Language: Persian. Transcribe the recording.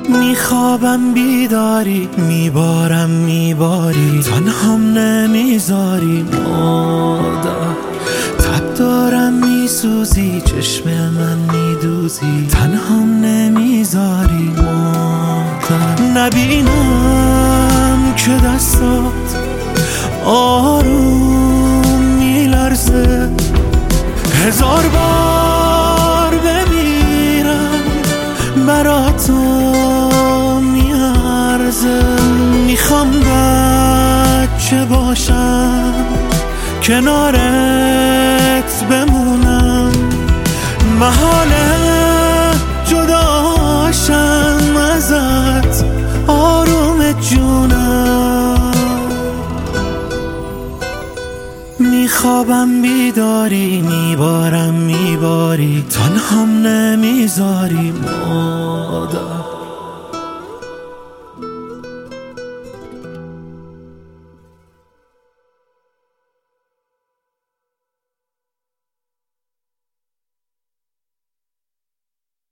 میخوابم بیداری، میبارم میباری، تنهام نمیذاری مادر. تب دارم میسوزی، چشم من میدوزی، تنهام نمیذاری مادر. نبینم که دستات آروم میلرزه، هزار بار بمیرم برات میارزه. میخوام بچه باشم، کنارت بمونم، محال جداشم ازت آروم جونم. میخوابم بیداری، میبارم میباری، تنهام نمیذاری مادر.